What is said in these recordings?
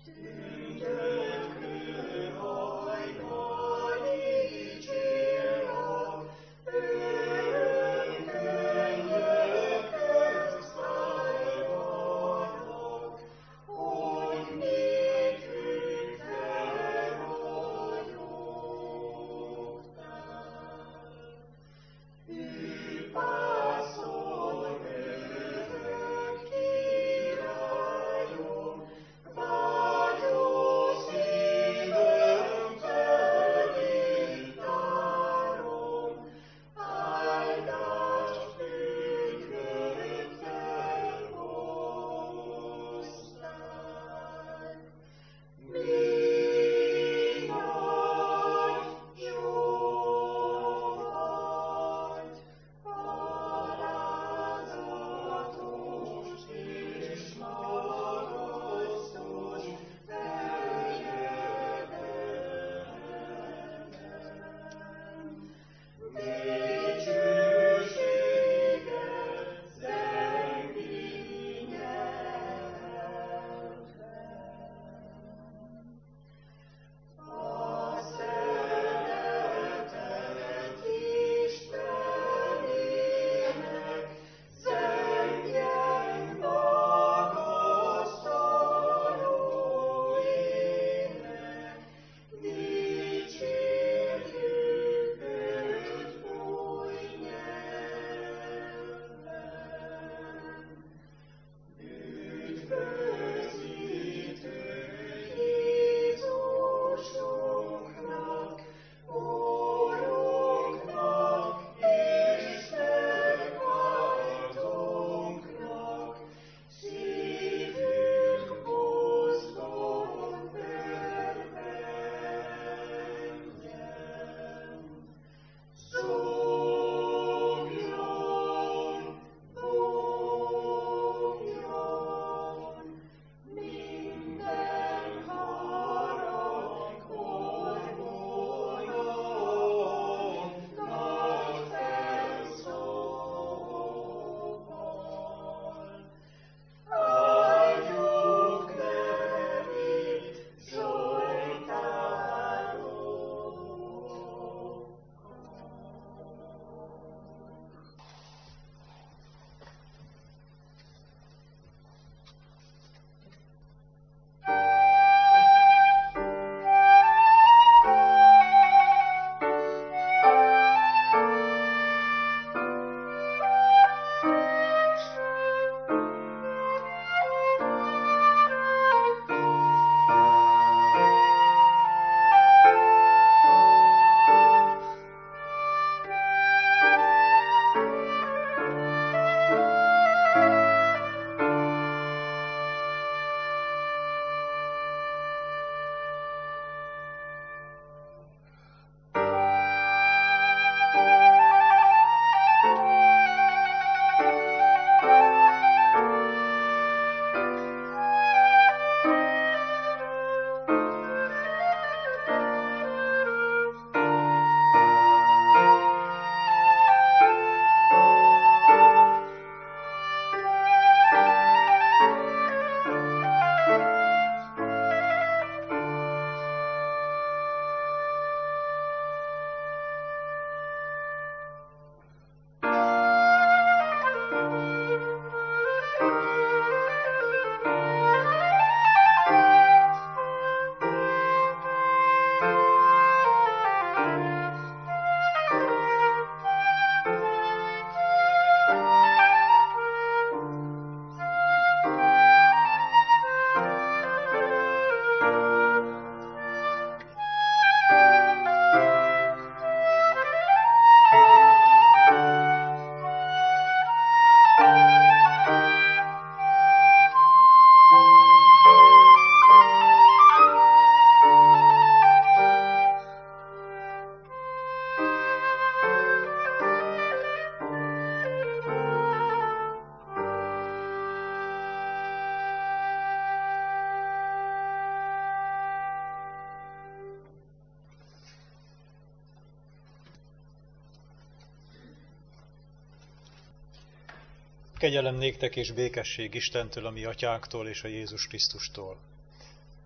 Kegyelem néktek és békesség Istentől, a mi atyánktól és a Jézus Krisztustól.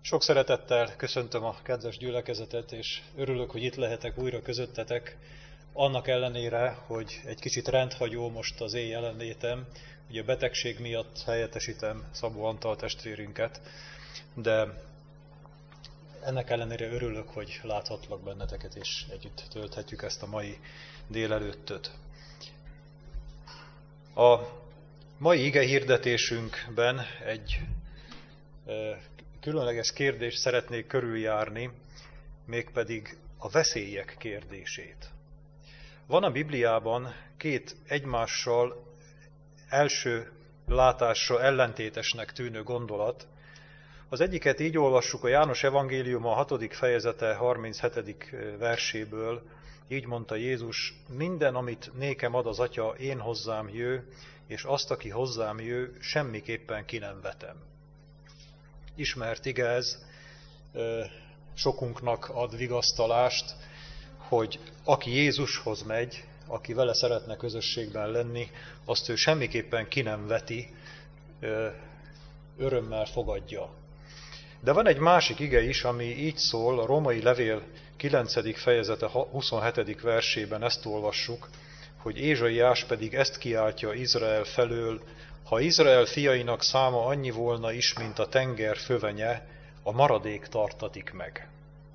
Sok szeretettel köszöntöm a kedves gyülekezetet, és örülök, hogy itt lehetek újra közöttetek, annak ellenére, hogy egy kicsit rendhagyó most az én jelenlétem, ugye a betegség miatt helyettesítem Szabó Antal testvérünket, de ennek ellenére örülök, hogy láthatlak benneteket, és együtt tölthetjük ezt a mai délelőttöt. A mai ige hirdetésünkben egy különleges kérdést szeretnék körüljárni, mégpedig a veszélyek kérdését. Van a Bibliában két egymással első látásra ellentétesnek tűnő gondolat. Az egyiket így olvassuk a János evangéliuma 6. fejezete 37. verséből. Így mondta Jézus: minden, amit nékem ad az Atya, én hozzám jő, és azt, aki hozzám jő, semmiképpen ki nem vetem. Ismert ige ez, sokunknak ad vigasztalást, hogy aki Jézushoz megy, aki vele szeretne közösségben lenni, azt ő semmiképpen ki nem veti, örömmel fogadja. De van egy másik ige is, ami így szól, a Római levél 9. fejezete 27. versében ezt olvassuk, hogy Ézsaiás pedig ezt kiáltja Izrael felől: ha Izrael fiainak száma annyi volna is, mint a tenger fövenye, a maradék tartatik meg.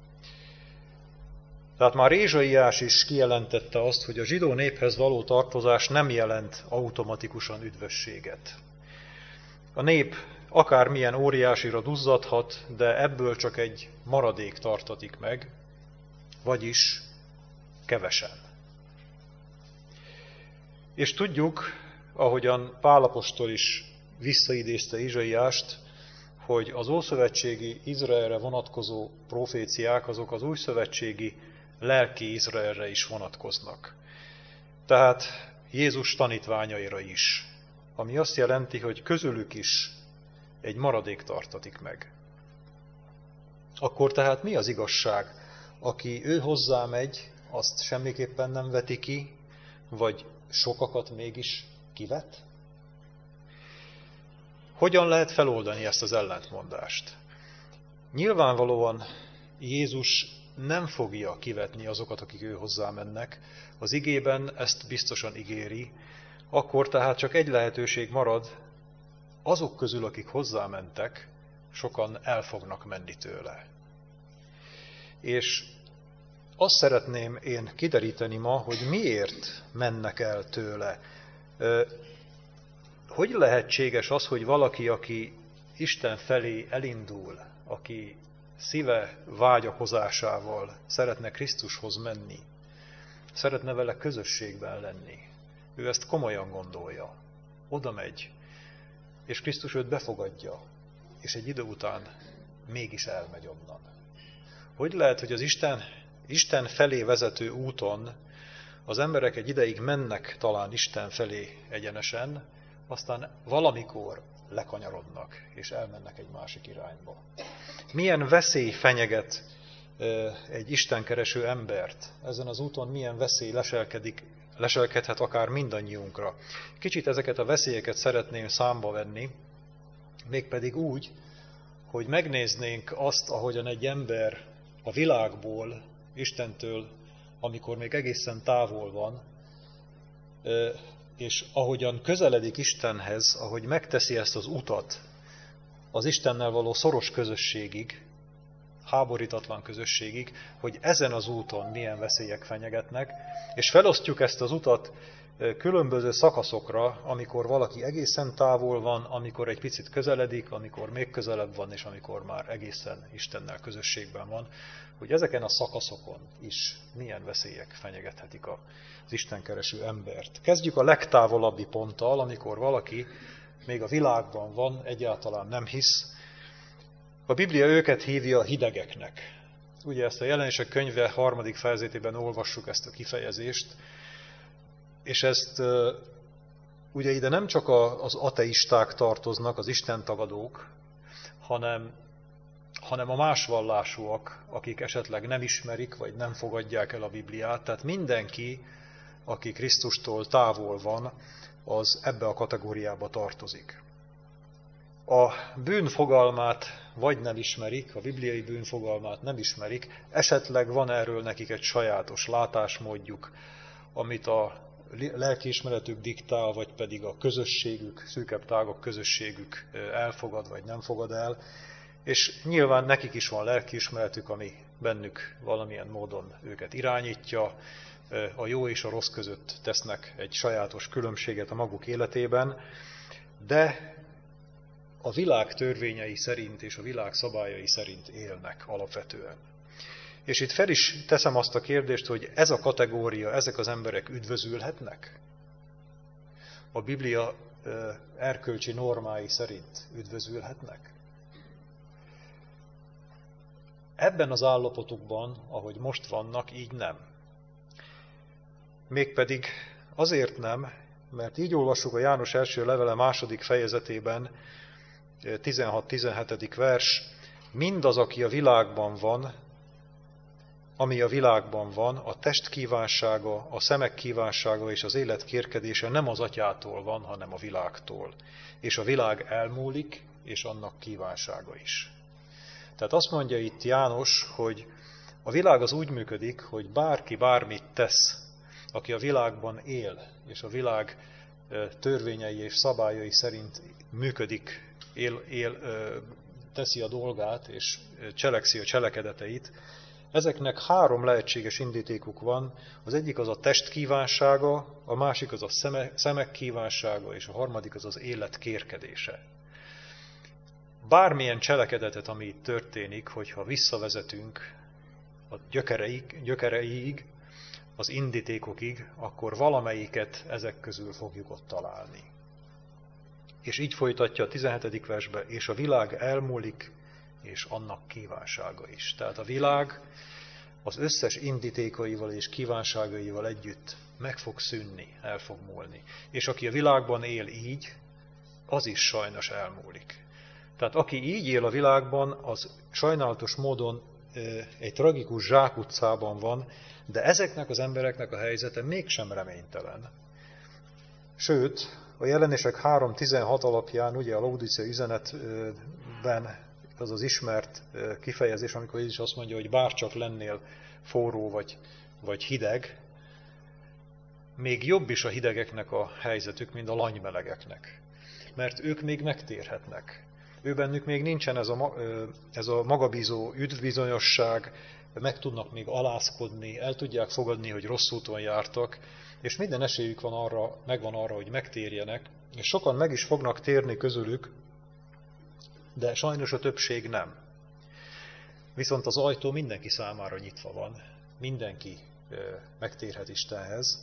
Tehát már Ézsaiás is kijelentette azt, hogy a zsidó néphez való tartozás nem jelent automatikusan üdvösséget. A nép akármilyen óriásira duzzadhat, de ebből csak egy maradék tartatik meg, vagyis kevesen. És tudjuk, ahogyan Pál apostol is visszaidézte Ézsaiást, hogy az ószövetségi Izraelre vonatkozó proféciák azok az újszövetségi lelki Izraelre is vonatkoznak. Tehát Jézus tanítványaira is, ami azt jelenti, hogy közülük is egy maradék tartatik meg. Akkor tehát mi az igazság? Aki ő hozzá megy, azt semmiképpen nem veti ki, vagy sokakat mégis kivet? Hogyan lehet feloldani ezt az ellentmondást? Nyilvánvalóan Jézus nem fogja kivetni azokat, akik ő hozzá mennek. Az igében ezt biztosan ígéri, akkor tehát csak egy lehetőség marad: azok közül, akik hozzámentek, sokan el fognak menni tőle. És azt szeretném én kideríteni ma, hogy miért mennek el tőle. Hogy lehetséges az, hogy valaki, aki Isten felé elindul, aki szíve vágyakozásával szeretne Krisztushoz menni, szeretne vele közösségben lenni, ő ezt komolyan gondolja, oda megy, és Krisztus őt befogadja, és egy idő után mégis elmegy onnan. Hogy lehet, hogy az Isten felé vezető úton az emberek egy ideig mennek talán Isten felé egyenesen, aztán valamikor lekanyarodnak, és elmennek egy másik irányba. Milyen veszély fenyeget egy istenkereső embert? Ezen az úton milyen veszély leselkedhet akár mindannyiunkra? Kicsit ezeket a veszélyeket szeretném számba venni, mégpedig úgy, hogy megnéznénk azt, ahogyan egy ember a világból, Istentől, amikor még egészen távol van, és ahogyan közeledik Istenhez, ahogy megteszi ezt az utat az Istennel való szoros közösségig, háborítatlan közösségig, hogy ezen az úton milyen veszélyek fenyegetnek, és felosztjuk ezt az utat különböző szakaszokra, amikor valaki egészen távol van, amikor egy picit közeledik, amikor még közelebb van, és amikor már egészen Istennel közösségben van, hogy ezeken a szakaszokon is milyen veszélyek fenyegethetik az istenkereső embert. Kezdjük a legtávolabbi ponttal, amikor valaki még a világban van, egyáltalán nem hisz. A Biblia őket hívja hidegeknek. Ugye ezt a Jelenések könyve 3. fejezetében olvassuk ezt a kifejezést, és ezt ugye ide nem csak az ateisták tartoznak, az istentagadók, hanem a más vallásúak, akik esetleg nem ismerik, vagy nem fogadják el a Bibliát. Tehát mindenki, aki Krisztustól távol van, az ebbe a kategóriába tartozik. A bűn fogalmát vagy nem ismerik, a bibliai bűn fogalmát nem ismerik, esetleg van erről nekik egy sajátos látásmódjuk, amit a lelkiismeretük diktál, vagy pedig a közösségük, szűkebb tágabb közösségük elfogad, vagy nem fogad el. És nyilván nekik is van lelkiismeretük, ami bennük valamilyen módon őket irányítja, a jó és a rossz között tesznek egy sajátos különbséget a maguk életében, de a világ törvényei szerint és a világ szabályai szerint élnek alapvetően. És itt fel is teszem azt a kérdést, hogy ez a kategória, ezek az emberek üdvözülhetnek? A Biblia erkölcsi normái szerint üdvözülhetnek? Ebben az állapotukban, ahogy most vannak, így nem. Mégpedig azért nem, mert így olvassuk a János első levele 2. fejezetében, 16-17. vers, mindaz, aki a világban van, ami a világban van, a test kívánsága, a szemek kívánsága és az élet kérkedése nem az atyától van, hanem a világtól. És a világ elmúlik, és annak kívánsága is. Tehát azt mondja itt János, hogy a világ az úgy működik, hogy bárki bármit tesz, aki a világban él, és a világ törvényei és szabályai szerint működik, teszi a dolgát, és cselekszi a cselekedeteit, ezeknek 3 lehetséges indítékuk van. Az egyik az a test kívánsága, a másik az a szemek kívánsága, és a harmadik az az élet kérkedése. Bármilyen cselekedetet, ami itt történik, hogyha visszavezetünk a gyökereig, az indítékokig, akkor valamelyiket ezek közül fogjuk ott találni. És így folytatja a 17. versbe, és a világ elmúlik, és annak kívánsága is. Tehát a világ az összes indítékaival és kívánságaival együtt meg fog szűnni, el fog múlni. És aki a világban él így, az is sajnos elmúlik. Tehát aki így él a világban, az sajnálatos módon egy tragikus zsákutcában van, de ezeknek az embereknek a helyzete mégsem reménytelen. Sőt, a Jelenések 3.16 alapján, ugye a Laodicea üzenetben az az ismert kifejezés, amikor Jézus azt mondja, hogy bárcsak lennél forró vagy hideg, még jobb is a hidegeknek a helyzetük, mint a langymelegeknek. Mert ők még megtérhetnek. Ő bennük még nincsen ez a magabízó üdvbizonyosság, meg tudnak még alázkodni, el tudják fogadni, hogy rossz úton jártak, és minden esélyük megvan arra, hogy megtérjenek, és sokan meg is fognak térni közülük, de sajnos a többség nem. Viszont az ajtó mindenki számára nyitva van, mindenki megtérhet Istenhez,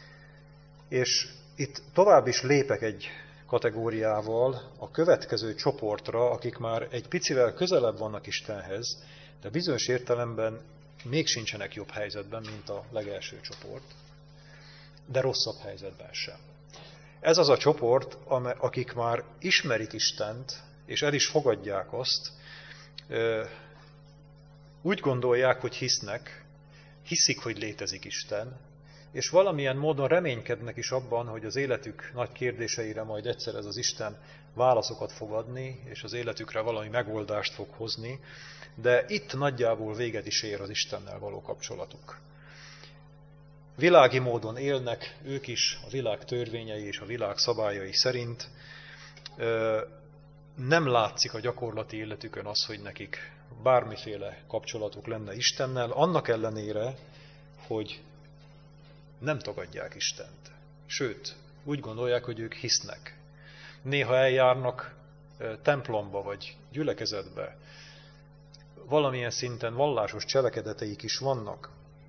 és itt tovább is lépek egy kategóriával a következő csoportra, akik már egy picivel közelebb vannak Istenhez, de bizonyos értelemben még sincsenek jobb helyzetben, mint a legelső csoport, de rosszabb helyzetben sem. Ez az a csoport, akik már ismerik Istent, és el is fogadják azt, úgy gondolják, hogy hiszik, hogy létezik Isten, és valamilyen módon reménykednek is abban, hogy az életük nagy kérdéseire majd egyszer ez az Isten válaszokat fog adni, és az életükre valami megoldást fog hozni, de itt nagyjából véget is ér az Istennel való kapcsolatuk. Világi módon élnek ők is a világ törvényei és a világ szabályai szerint. Nem látszik a gyakorlati életükön az, hogy nekik bármiféle kapcsolatuk lenne Istennel, annak ellenére, hogy nem tagadják Istent. Sőt, úgy gondolják, hogy ők hisznek. Néha eljárnak templomba vagy gyülekezetbe. Valamilyen szinten vallásos cselekedeteik is vannak.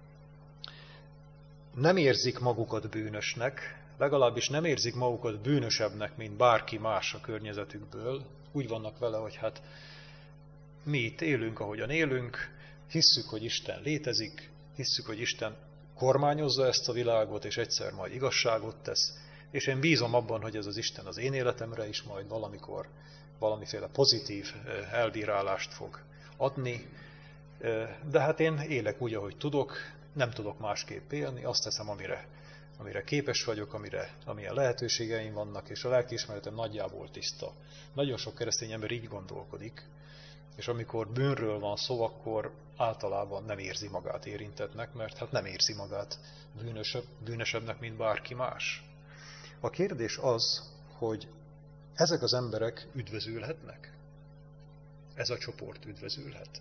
Nem érzik magukat bűnösnek, legalábbis nem érzik magukat bűnösebbnek, mint bárki más a környezetükből. Úgy vannak vele, hogy hát mi itt élünk, ahogyan élünk, hisszük, hogy Isten létezik, hisszük, hogy Isten kormányozza ezt a világot, és egyszer majd igazságot tesz, és én bízom abban, hogy ez az Isten az én életemre is majd valamikor valamiféle pozitív elbírálást fog adni, de hát én élek úgy, ahogy tudok, nem tudok másképp élni, azt teszem, amire képes vagyok, amilyen lehetőségeim vannak, és a lelkiismeretem nagyjából tiszta. Nagyon sok keresztény ember így gondolkodik, És amikor bűnről van szó, akkor általában nem érzi magát érintettnek, mert hát nem érzi magát bűnösebbnek, mint bárki más. A kérdés az, hogy ezek az emberek üdvözülhetnek? Ez a csoport üdvözülhet?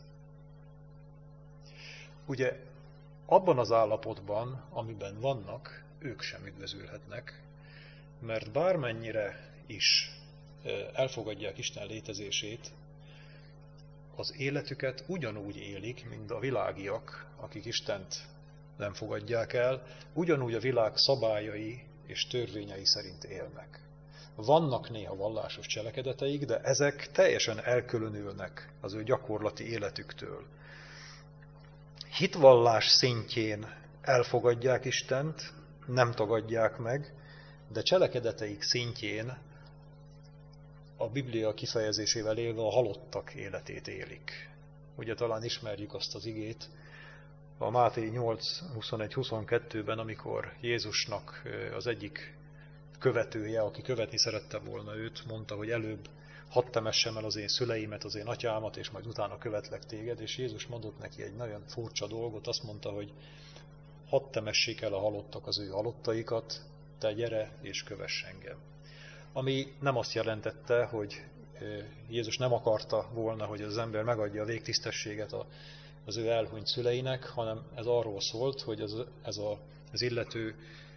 Ugye abban az állapotban, amiben vannak, ők sem üdvözülhetnek, mert bármennyire is elfogadják Isten létezését, az életüket ugyanúgy élik, mint a világiak, akik Istent nem fogadják el, ugyanúgy a világ szabályai és törvényei szerint élnek. Vannak néha vallásos cselekedeteik, de ezek teljesen elkülönülnek az ő gyakorlati életüktől. Hitvallás szintjén elfogadják Istent, nem tagadják meg, de cselekedeteik szintjén a Biblia kifejezésével élve a halottak életét élik. Ugye talán ismerjük azt az igét a Máté 8:21-22-ben, amikor Jézusnak az egyik követője, aki követni szerette volna őt, mondta, hogy előbb hadd temessem el az én szüleimet, az én atyámat, és majd utána követlek téged, és Jézus mondott neki egy nagyon furcsa dolgot, azt mondta, hogy hadd temessék el a halottak az ő halottaikat, te gyere és kövess engem. Ami nem azt jelentette, hogy Jézus nem akarta volna, hogy az ember megadja a végtisztességet az ő elhunyt szüleinek, hanem ez arról szólt, hogy az illető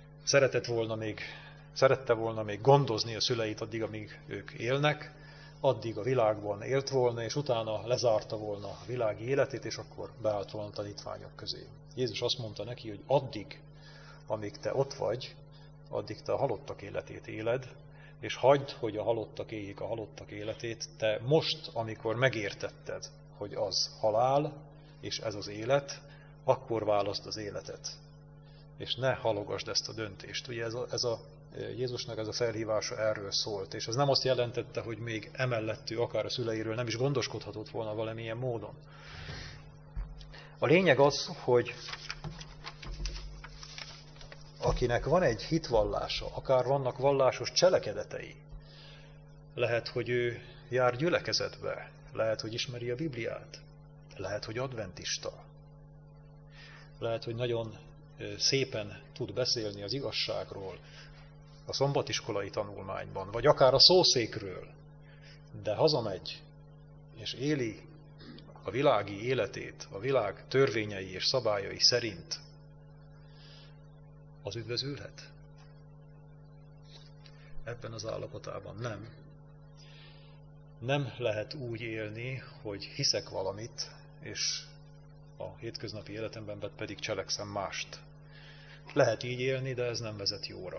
szerette volna még gondozni a szüleit addig, amíg ők élnek, addig a világban élt volna, és utána lezárta volna a világi életét, és akkor beállt volna a tanítványok közé. Jézus azt mondta neki, hogy addig, amíg te ott vagy, addig te a halottak életét éled, és hagyd, hogy a halottak éljék a halottak életét, te most, amikor megértetted, hogy az halál, és ez az élet, akkor válaszd az életet. És ne halogasd ezt a döntést. Ugye Jézusnak ez a felhívása erről szólt, és ez nem azt jelentette, hogy még emellett ő akár a szüleiről nem is gondoskodhatott volna valamilyen módon. A lényeg az, hogy akinek van egy hitvallása, akár vannak vallásos cselekedetei, lehet, hogy ő jár gyülekezetbe, lehet, hogy ismeri a Bibliát, lehet, hogy adventista, lehet, hogy nagyon szépen tud beszélni az igazságról, a szombatiskolai tanulmányban, vagy akár a szószékről, de hazamegy, és éli a világi életét, a világ törvényei és szabályai szerint, az üdvözülhet? Ebben az állapotában nem. Nem lehet úgy élni, hogy hiszek valamit, és a hétköznapi életemben pedig cselekszem mást. Lehet így élni, de ez nem vezet jóra.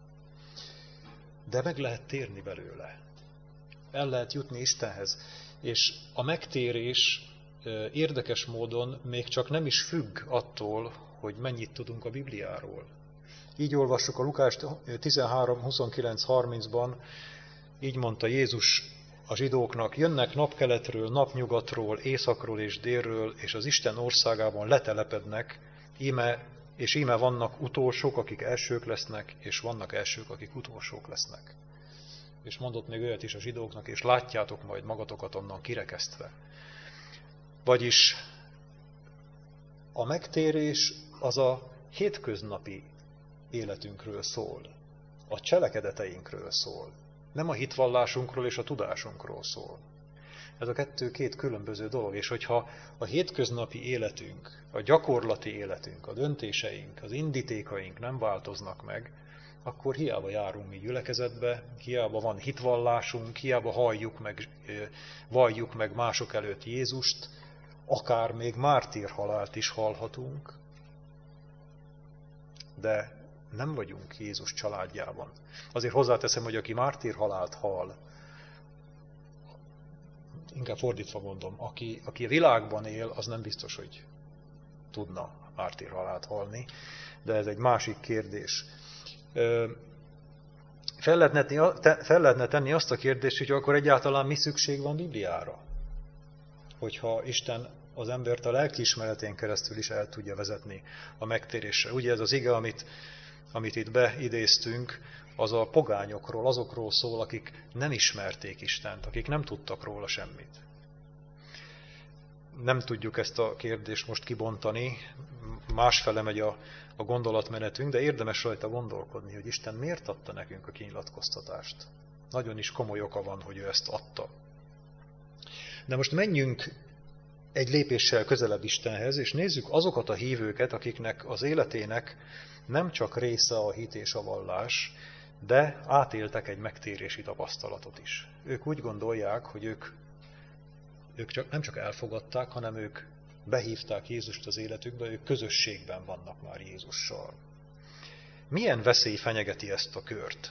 De meg lehet térni belőle. El lehet jutni Istenhez. És a megtérés érdekes módon még csak nem is függ attól, hogy mennyit tudunk a Bibliáról. Így olvassuk a Lukás 13:29-30-ban, így mondta Jézus a zsidóknak, jönnek napkeletről, napnyugatról, északról és délről, és az Isten országában letelepednek, íme vannak utolsók, akik elsők lesznek, és vannak elsők, akik utolsók lesznek. És mondott még olyat is a zsidóknak, és látjátok majd magatokat onnan kirekesztve. Vagyis a megtérés az a hétköznapi életünkről szól, a cselekedeteinkről szól, nem a hitvallásunkról és a tudásunkról szól. Ez a kettő két különböző dolog, és hogyha a hétköznapi életünk, a gyakorlati életünk, a döntéseink, az indítékaink nem változnak meg, akkor hiába járunk mi gyülekezetbe, hiába van hitvallásunk, hiába valljuk meg mások előtt Jézust, akár még mártírhalált is hallhatunk, de nem vagyunk Jézus családjában. Azért hozzáteszem, hogy aki mártírhalált hall, inkább fordítva mondom, aki a világban él, az nem biztos, hogy tudna mártírhalált de ez egy másik kérdés. Fel lehetne tenni azt a kérdést, hogy akkor egyáltalán mi szükség van Bibliára? Hogyha Isten az embert a lelkiismeretén keresztül is el tudja vezetni a megtérésre. Ugye ez az ige, amit itt beidéztünk, az a pogányokról, azokról szól, akik nem ismerték Istent, akik nem tudtak róla semmit. nem tudjuk ezt a kérdést most kibontani, másfele megy a gondolatmenetünk, de érdemes rajta gondolkodni, hogy Isten miért adta nekünk a kinyilatkoztatást. Nagyon is komoly oka van, hogy ő ezt adta. De most menjünk egy lépéssel közelebb Istenhez, és nézzük azokat a hívőket, akiknek az életének nem csak része a hit és a vallás, de átéltek egy megtérési tapasztalatot is. Ők úgy gondolják, hogy ők nem csak elfogadták, hanem ők behívták Jézust az életükbe, ők közösségben vannak már Jézussal. Milyen veszély fenyegeti ezt a kört?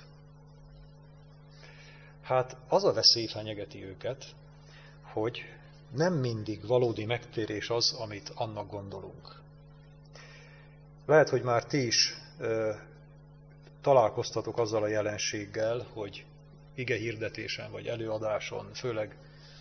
Hát az a veszély fenyegeti őket, hogy nem mindig valódi megtérés az, amit annak gondolunk. Lehet, hogy már ti is találkoztatok azzal a jelenséggel, hogy igehirdetésen vagy előadáson, főleg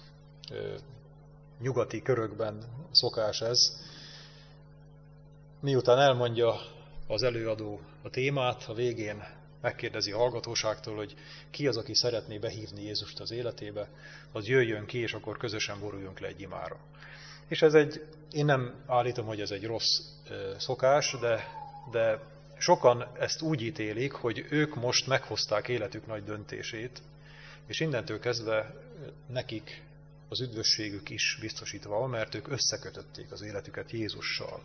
nyugati körökben szokás ez, miután elmondja az előadó a témát, a végén megkérdezi a hallgatóságtól, hogy ki az, aki szeretné behívni Jézust az életébe, az jöjjön ki, és akkor közösen boruljunk le egy imára. És én nem állítom, hogy ez egy rossz szokás, de sokan ezt úgy ítélik, hogy ők most meghozták életük nagy döntését, és innentől kezdve nekik az üdvösségük is biztosítva van, mert ők összekötötték az életüket Jézussal.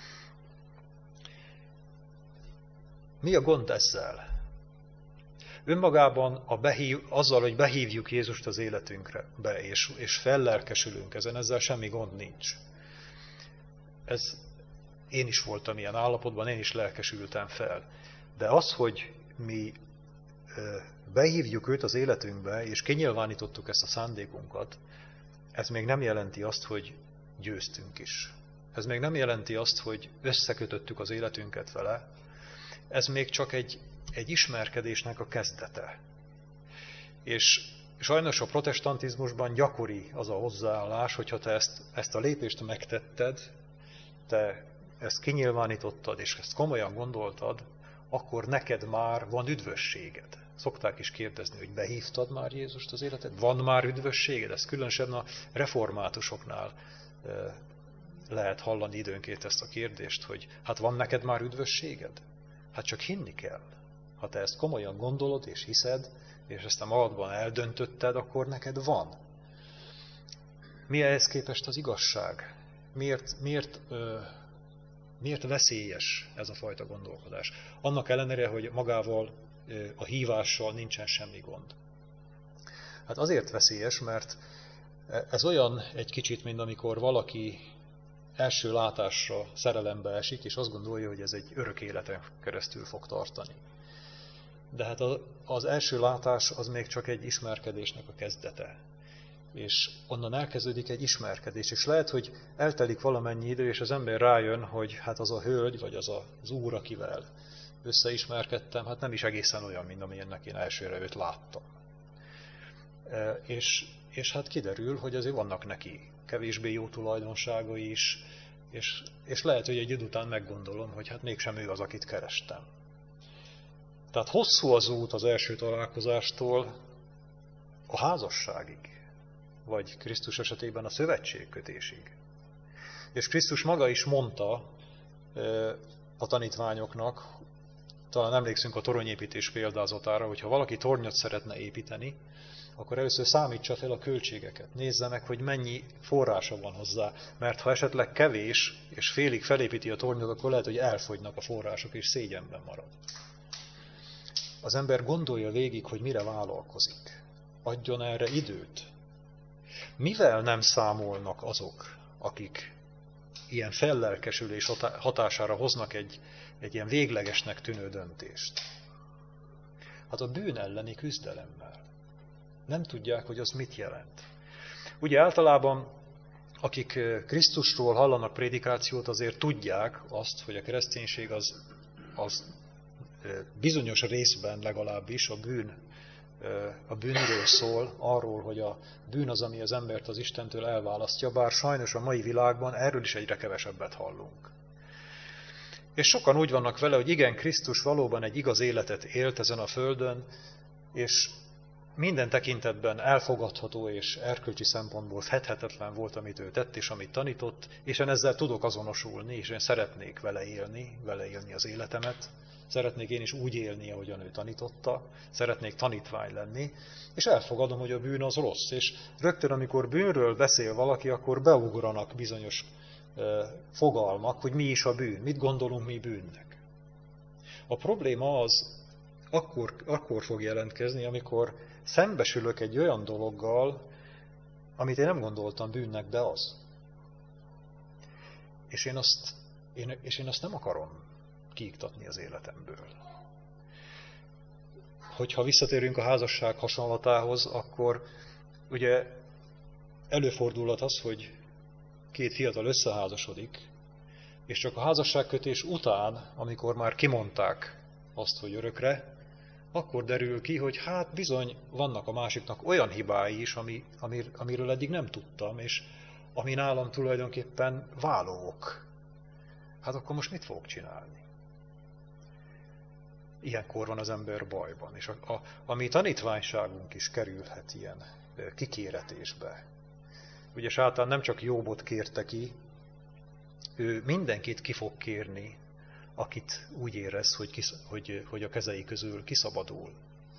Mi a gond ezzel? Önmagában azzal, hogy behívjuk Jézust az életünkre be, és fellelkesülünk ezzel semmi gond nincs. Én is voltam ilyen állapotban, én is lelkesültem fel. De az, hogy mi behívjuk őt az életünkbe, és kinyilvánítottuk ezt a szándékunkat, ez még nem jelenti azt, hogy győztünk is. Ez még nem jelenti azt, hogy összekötöttük az életünket vele. Ez még csak egy ismerkedésnek a kezdete. És sajnos a protestantizmusban gyakori az a hozzáállás, hogyha te ezt a lépést megtetted, te ezt kinyilvánítottad, és ezt komolyan gondoltad, akkor neked már van üdvösséged. Szokták is kérdezni, hogy behívtad már Jézust az életed? Van már üdvösséged? Ez különösen a reformátusoknál lehet hallani időnként ezt a kérdést, hogy hát van neked már üdvösséged? Hát csak hinni kell. Ha te ezt komolyan gondolod és hiszed, és ezt a magadban eldöntötted, akkor neked van. Mi ehhez képest az igazság? Miért veszélyes ez a fajta gondolkodás? Annak ellenére, hogy magával a hívással nincsen semmi gond. Hát azért veszélyes, mert ez olyan egy kicsit, mint amikor valaki első látásra szerelembe esik, és azt gondolja, hogy ez egy örök életen keresztül fog tartani. De hát az első látás az még csak egy ismerkedésnek a kezdete. És onnan elkezdődik egy ismerkedés, és lehet, hogy eltelik valamennyi idő, és az ember rájön, hogy hát az a hölgy, vagy az úr, akivel összeismerkedtem, hát nem is egészen olyan, mint amilyennek én elsőre őt láttam. És hát kiderül, hogy azért vannak neki kevésbé jó tulajdonságai is, és lehet, hogy egy idő után meggondolom, hogy hát mégsem ő az, akit kerestem. Tehát hosszú az út az első találkozástól a házasságig, vagy Krisztus esetében a szövetségkötésig. És Krisztus maga is mondta a tanítványoknak, talán emlékszünk a toronyépítés példázatára, hogy ha valaki tornyot szeretne építeni, akkor először számítsa fel a költségeket. Nézze meg, hogy mennyi forrása van hozzá, mert ha esetleg kevés, és félig felépíti a tornyot, akkor lehet, hogy elfogynak a források, és szégyenben marad. Az ember gondolja végig, hogy mire vállalkozik. Adjon erre időt. Mivel nem számolnak azok, akik ilyen fellelkesülés hatására hoznak egy ilyen véglegesnek tűnő döntést? Hát a bűn elleni küzdelemmel. Nem tudják, hogy az mit jelent. Ugye általában, akik Krisztusról hallanak prédikációt, azért tudják azt, hogy a kereszténység az bizonyos részben legalábbis a bűnről szól, arról, hogy a bűn az, ami az embert az Istentől elválasztja, bár sajnos a mai világban erről is egyre kevesebbet hallunk. És sokan úgy vannak vele, hogy igen, Krisztus valóban egy igaz életet élt ezen a földön, és minden tekintetben elfogadható és erkölcsi szempontból fedhetetlen volt, amit ő tett és amit tanított, és én ezzel tudok azonosulni, és én szeretnék vele élni az életemet. Szeretnék én is úgy élni, ahogyan ő tanította, szeretnék tanítvány lenni, és elfogadom, hogy a bűn az rossz. És rögtön, amikor bűnről beszél valaki, akkor beugranak bizonyos fogalmak, hogy mi is a bűn, mit gondolunk mi bűnnek. A probléma az, akkor fog jelentkezni, amikor szembesülök egy olyan dologgal, amit én nem gondoltam bűnnek, de az. És én azt nem akarom kiiktatni az életemből. Hogyha visszatérünk a házasság hasonlatához, akkor ugye előfordulhat az, hogy két fiatal összeházasodik, és csak a házasságkötés után, amikor már kimondták azt, hogy örökre, akkor derül ki, hogy hát bizony vannak a másiknak olyan hibái is, amiről eddig nem tudtam, és ami nálam tulajdonképpen válóok. Hát akkor most mit fogok csinálni? Ilyenkor van az ember bajban, és a mi tanítványságunk is kerülhet ilyen kikéretésbe. Ugye Sátán nem csak Jóbot kérte ki, ő mindenkit ki fog kérni, akit úgy érez, hogy a kezei közül kiszabadul.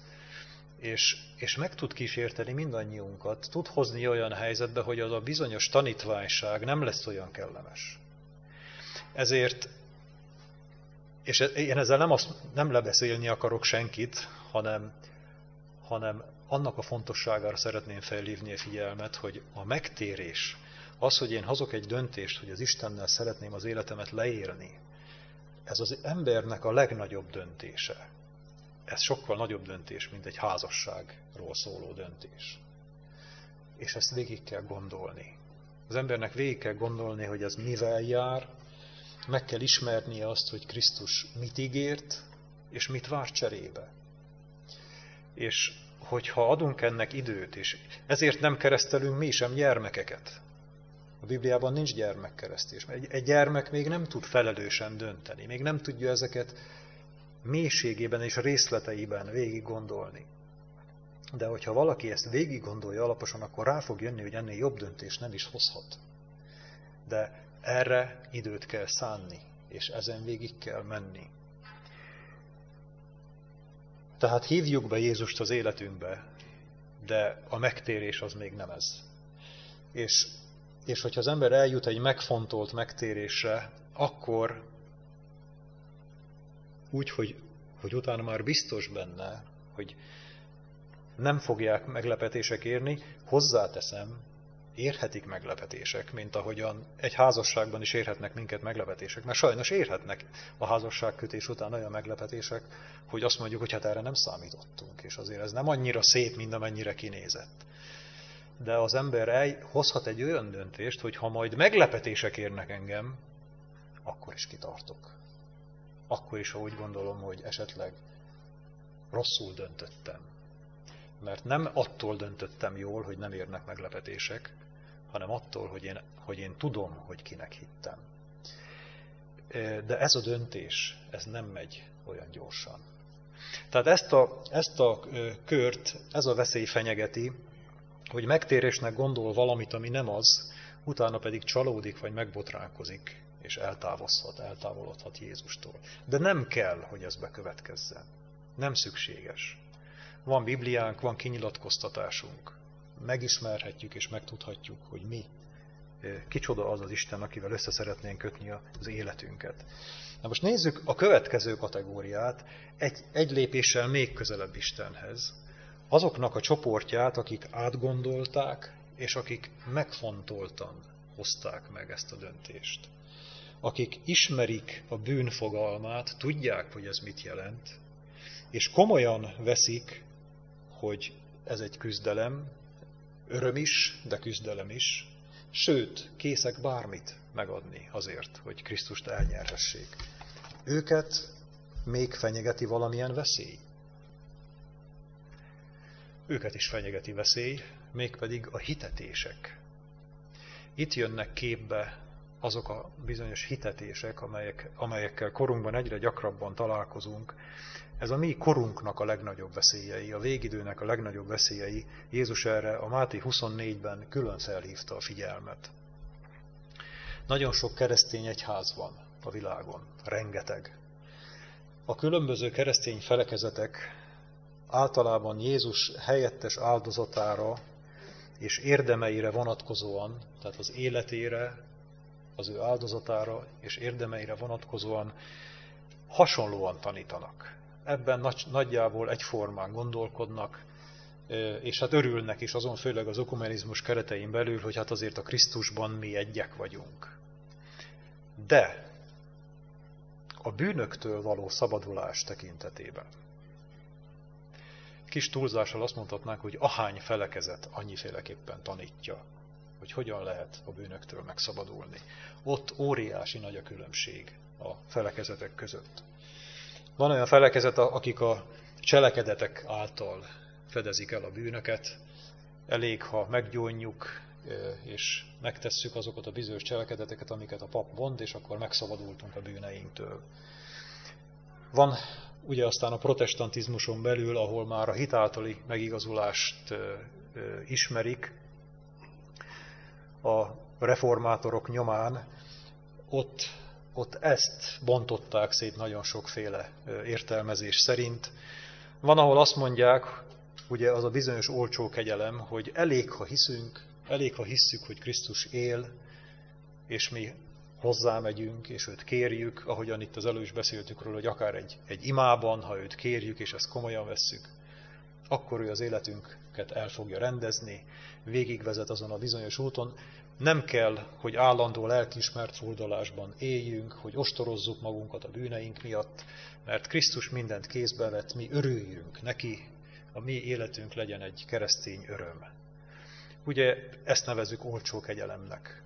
És meg tud kísérteni mindannyiunkat, tud hozni olyan helyzetbe, hogy az a bizonyos tanítványság nem lesz olyan kellemes. Ezért, és én ezzel nem lebeszélni akarok senkit, hanem annak a fontosságára szeretném felhívni a figyelmet, hogy a megtérés, az, hogy én hozok egy döntést, hogy az Istennel szeretném az életemet leélni, ez az embernek a legnagyobb döntése. Ez sokkal nagyobb döntés, mint egy házasságról szóló döntés. És ezt végig kell gondolni. Az embernek végig kell gondolni, hogy ez mivel jár, meg kell ismernie azt, hogy Krisztus mit ígért, és mit vár cserébe. És hogyha adunk ennek időt, és ezért nem keresztelünk mi sem gyermekeket. A Bibliában nincs gyermekkeresztés, mert egy gyermek még nem tud felelősen dönteni, még nem tudja ezeket mélységében és részleteiben végig gondolni. De hogyha valaki ezt végig gondolja alaposan, akkor rá fog jönni, hogy ennél jobb döntést nem is hozhat. De erre időt kell szánni, és ezen végig kell menni. Tehát hívjuk be Jézust az életünkbe, de a megtérés az még nem ez. És hogyha az ember eljut egy megfontolt megtérésre, akkor úgy, hogy utána már biztos benne, hogy nem fogják meglepetések érni, hozzáteszem, érhetik meglepetések, mint ahogyan egy házasságban is érhetnek minket meglepetések. Mert sajnos érhetnek a házasságkötés után olyan meglepetések, hogy azt mondjuk, hogy hát erre nem számítottunk, és azért ez nem annyira szép, mint amennyire kinézett. De az ember hozhat egy olyan döntést, hogy ha majd meglepetések érnek engem, akkor is kitartok. Akkor is, ha úgy gondolom, hogy esetleg rosszul döntöttem. Mert nem attól döntöttem jól, hogy nem érnek meglepetések, hanem attól, hogy én tudom, hogy kinek hittem. De ez a döntés, ez nem megy olyan gyorsan. Tehát ezt a kört, ez a veszély fenyegeti, hogy megtérésnek gondol valamit, ami nem az, utána pedig csalódik, vagy megbotránkozik, és eltávolodhat Jézustól. De nem kell, hogy ez bekövetkezzen. Nem szükséges. Van Bibliánk, van kinyilatkoztatásunk. Megismerhetjük és megtudhatjuk, hogy kicsoda az az Isten, akivel össze szeretnénk kötni az életünket. Na most nézzük a következő kategóriát, egy lépéssel még közelebb Istenhez. Azoknak a csoportját, akik átgondolták, és akik megfontoltan hozták meg ezt a döntést. Akik ismerik a bűn fogalmát, tudják, hogy ez mit jelent, és komolyan veszik, hogy ez egy küzdelem, öröm is, de küzdelem is, sőt, készek bármit megadni azért, hogy Krisztust elnyerhessék. Őket még fenyegeti valamilyen veszély? Őket is fenyegeti veszély, mégpedig a hitetések. Itt jönnek képbe azok a bizonyos hitetések, amelyekkel korunkban egyre gyakrabban találkozunk. Ez a mi korunknak a legnagyobb veszélyei, a végidőnek a legnagyobb veszélyei. Jézus erre a Máté 24-ben külön felhívta a figyelmet. Nagyon sok keresztény egyház van a világon, rengeteg. A különböző keresztény felekezetek általában Jézus helyettes áldozatára és érdemeire vonatkozóan, tehát az életére, az ő áldozatára és érdemeire vonatkozóan hasonlóan tanítanak. Ebben nagyjából egyformán gondolkodnak, és hát örülnek is azon, főleg az ökumenizmus keretein belül, hogy hát azért a Krisztusban mi egyek vagyunk. De a bűnöktől való szabadulás tekintetében kis túlzással azt mondhatnánk, hogy ahány felekezet annyiféleképpen tanítja, hogy hogyan lehet a bűnöktől megszabadulni. Ott óriási nagy a különbség a felekezetek között. Van olyan felekezet, akik a cselekedetek által fedezik el a bűnöket. Elég, ha meggyónjuk és megtesszük azokat a bizonyos cselekedeteket, amiket a pap mond, és akkor megszabadultunk a bűneinktől. Van ugye aztán a protestantizmuson belül, ahol már a hit általi megigazulást ismerik, a reformátorok nyomán, ott ezt bontották szét nagyon sokféle értelmezés szerint. Van, ahol azt mondják, ugye az a bizonyos olcsó kegyelem, hogy elég, ha hisszük, hogy Krisztus él, és mi hozzámegyünk, és őt kérjük, ahogyan itt az előbb is beszéltük róla, hogy akár egy imában, ha őt kérjük, és ezt komolyan vesszük, akkor ő az életünket el fogja rendezni, végigvezet azon a bizonyos úton. Nem kell, hogy állandó lelkiismert furdalásban éljünk, hogy ostorozzuk magunkat a bűneink miatt, mert Krisztus mindent kézbe vett, mi örüljünk neki, a mi életünk legyen egy keresztény öröm. Ugye ezt nevezzük olcsó kegyelemnek.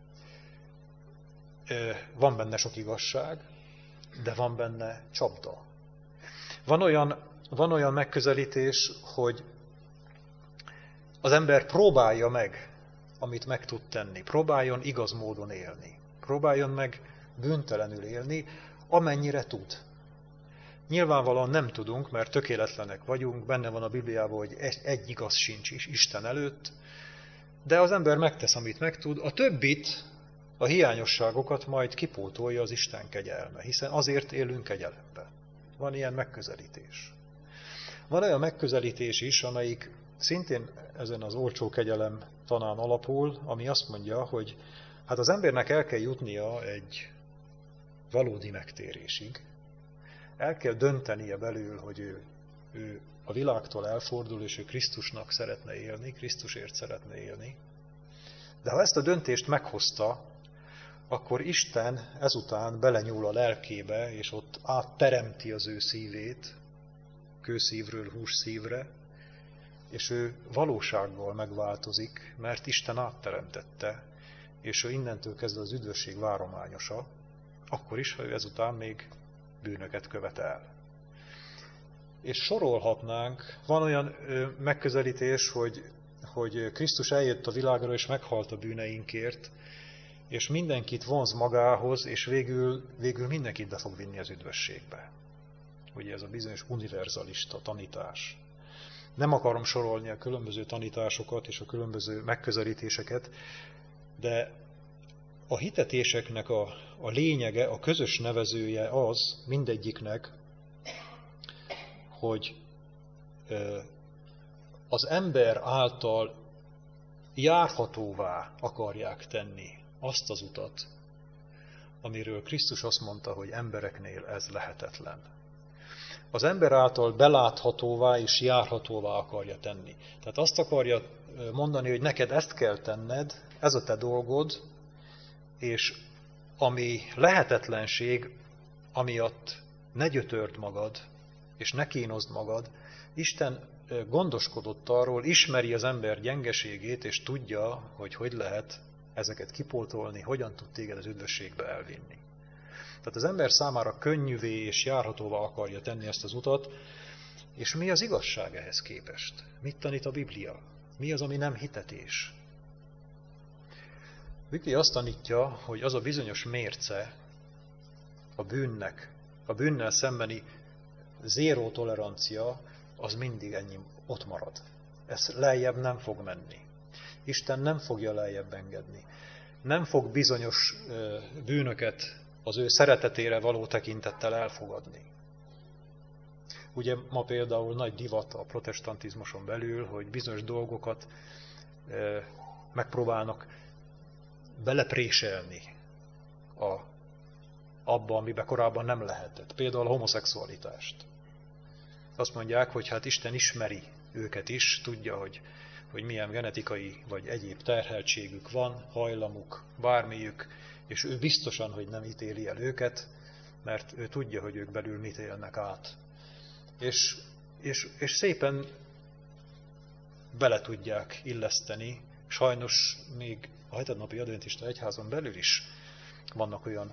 Van benne sok igazság, de van benne csapda. Van olyan megközelítés, hogy az ember próbálja meg, amit meg tud tenni. Próbáljon igaz módon élni. Próbáljon meg bűntelenül élni, amennyire tud. Nyilvánvalóan nem tudunk, mert tökéletlenek vagyunk, benne van a Bibliában, hogy egy igaz sincs is Isten előtt, de az ember megtesz, amit megtud, a többit, a hiányosságokat majd kipótolja az Isten kegyelme, hiszen azért élünk kegyelemben. Van ilyen megközelítés. Van olyan megközelítés is, amelyik szintén ezen az olcsó kegyelem tanán alapul, ami azt mondja, hogy hát az embernek el kell jutnia egy valódi megtérésig. El kell döntenie belül, hogy ő a világtól elfordul, és ő Krisztusnak szeretne élni, Krisztusért szeretne élni. De ha ezt a döntést meghozta, akkor Isten ezután belenyúl a lelkébe, és ott átteremti az ő szívét, kőszívről hússzívre, és ő valósággal megváltozik, mert Isten átteremtette, és ő innentől kezdve az üdvösség várományosa, akkor is, ha ő ezután még bűnöket követel. És sorolhatnánk, van olyan megközelítés, hogy Krisztus eljött a világra, és meghalt a bűneinkért, és mindenkit vonz magához, és végül mindenkit be fog vinni az üdvösségbe. Ugye ez a bizonyos univerzalista tanítás. Nem akarom sorolni a különböző tanításokat és a különböző megközelítéseket, de a hitetéseknek a lényege, a közös nevezője az mindegyiknek, hogy az ember által járhatóvá akarják tenni azt az utat, amiről Krisztus azt mondta, hogy embereknél ez lehetetlen. Az ember által beláthatóvá és járhatóvá akarja tenni. Tehát azt akarja mondani, hogy neked ezt kell tenned, ez a te dolgod, és ami lehetetlenség, amiatt ne gyötörd magad, és ne kínozd magad, Isten gondoskodott arról, ismeri az ember gyengeségét, és tudja, hogy lehet ezeket kipótolni, hogyan tud téged az üdvösségbe elvinni. Tehát az ember számára könnyűvé és járhatóvá akarja tenni ezt az utat, és mi az igazság ehhez képest? Mit tanít a Biblia? Mi az, ami nem hitetés? A Biblia azt tanítja, hogy az a bizonyos mérce a bűnnel szembeni zéró tolerancia az mindig ennyi ott marad. Ez lejjebb nem fog menni. Isten nem fogja lejjebb engedni. Nem fog bizonyos bűnöket az ő szeretetére való tekintettel elfogadni. Ugye ma például nagy divat a protestantizmuson belül, hogy bizonyos dolgokat megpróbálnak belepréselni abba, amiben korábban nem lehetett. Például a homoszexualitást. Azt mondják, hogy hát Isten ismeri őket is, tudja, hogy milyen genetikai vagy egyéb terheltségük van, hajlamuk, bármiük, és ő biztosan, hogy nem ítéli el őket, mert ő tudja, hogy ők belül mit élnek át. És szépen bele tudják illeszteni. Sajnos még a hetednapi adventista egyházon belül is vannak olyan,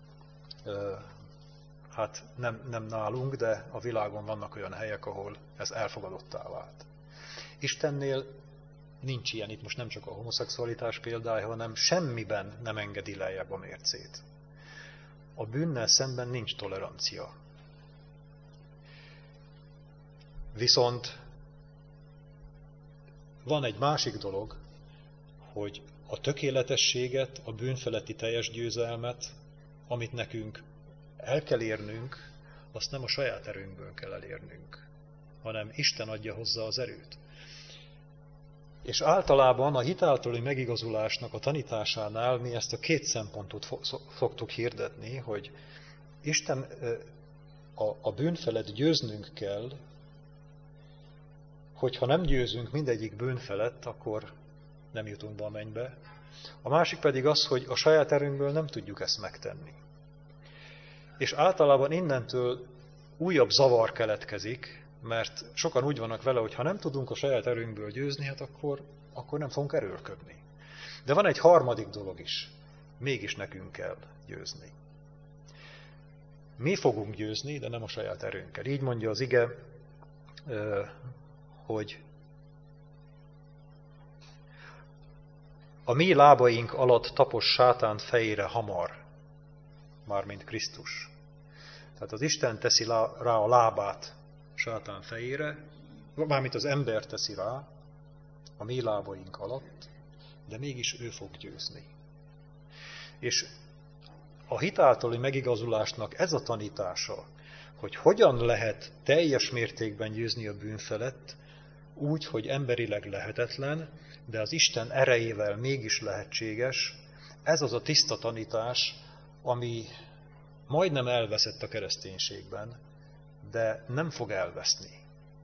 hát nem nálunk, de a világon vannak olyan helyek, ahol ez elfogadottá vált. Istennél nincs ilyen, itt most nem csak a homoszexualitás példája, hanem semmiben nem engedi lejjebb a mércét. A bűnnel szemben nincs tolerancia. Viszont van egy másik dolog, hogy a tökéletességet, a bűn feletti teljes győzelmet, amit nekünk el kell érnünk, azt nem a saját erőnkből kell elérnünk, hanem Isten adja hozzá az erőt. És általában a hitáltali megigazulásnak a tanításánál mi ezt a két szempontot szoktuk hirdetni, hogy Isten a bűn felett győznünk kell, hogyha nem győzünk mindegyik bűn felett, akkor nem jutunk be a mennybe. A másik pedig az, hogy a saját erőnkből nem tudjuk ezt megtenni. És általában innentől újabb zavar keletkezik, mert sokan úgy vannak vele, hogy ha nem tudunk a saját erőnkből győzni, hát akkor nem fogunk erőlködni. De van egy harmadik dolog is. Mégis nekünk kell győzni. Mi fogunk győzni, de nem a saját erőnkkel. Így mondja az ige, hogy a mi lábaink alatt tapos sátán fejére hamar, mármint Krisztus. Tehát az Isten teszi rá a lábát sátán fejére, mármint az ember teszi rá a mi lábaink alatt, de mégis ő fog győzni. És a hitáltali megigazulásnak ez a tanítása, hogy hogyan lehet teljes mértékben győzni a bűn felett, úgy, hogy emberileg lehetetlen, de az Isten erejével mégis lehetséges, ez az a tiszta tanítás, ami majdnem elveszett a kereszténységben, de nem fog elveszni.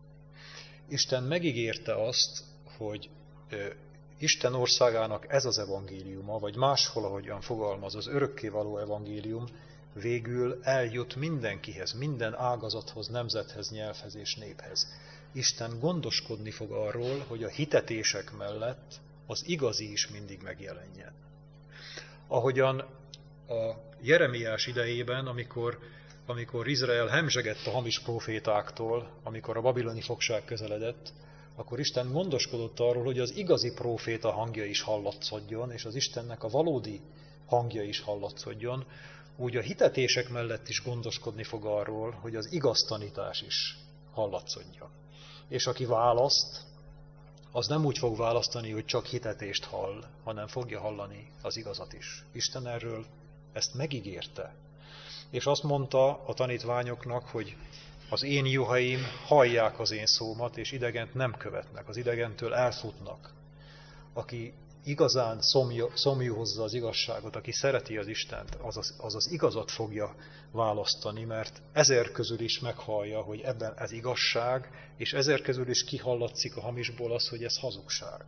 Isten megígérte azt, hogy Isten országának ez az evangéliuma, vagy máshol, ahogyan fogalmaz, az örökkévaló evangélium végül eljut mindenkihez, minden ágazathoz, nemzethez, nyelvhez és néphez. Isten gondoskodni fog arról, hogy a hitetések mellett az igazi is mindig megjelenjen. Ahogyan a Jeremiás idejében, amikor Izrael hemzsegett a hamis prófétáktól, amikor a babiloni fogság közeledett, akkor Isten gondoskodott arról, hogy az igazi próféta hangja is hallatszódjon, és az Istennek a valódi hangja is hallatszódjon, úgy a hitetések mellett is gondoskodni fog arról, hogy az igaz tanítás is hallatszódjon. És aki választ, az nem úgy fog választani, hogy csak hitetést hall, hanem fogja hallani az igazat is. Isten erről ezt megígérte. És azt mondta a tanítványoknak, hogy az én juhaim hallják az én szómat, és idegent nem követnek, az idegentől elfutnak. Aki igazán szomjú hozza az igazságot, aki szereti az Istent, az az igazat fogja választani, mert 1000 közül is meghallja, hogy ebben ez igazság, és 1000 közül is kihallatszik a hamisból az, hogy ez hazugság.